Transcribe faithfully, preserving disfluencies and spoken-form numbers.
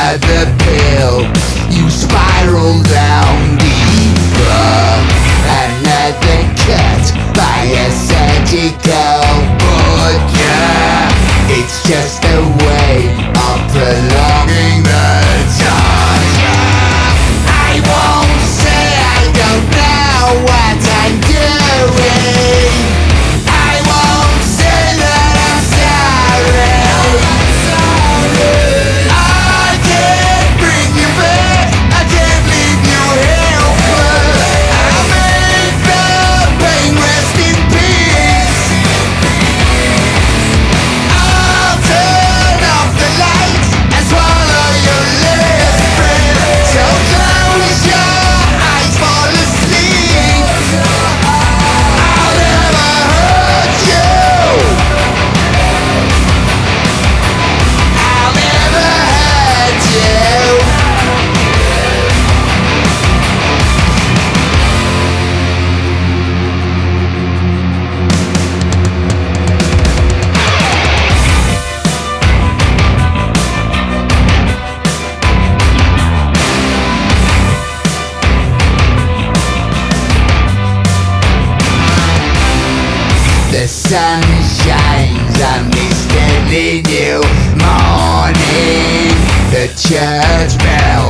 another pill. You spiral down deeper. Another cut by a surgical butcher. It's just a way of prolonging the torture. I won't say I don't know what I'm doing. I won't say that I'm sorry. I can't bring you back. I can't leave you helpless. I'll make the pain rest in peace. I'll turn off the lights and swallow your last breath. So close your eyes, fall asleep. I'll never hurt you. I'll never hurt you. The sun shines on this deadly new morning. The church bell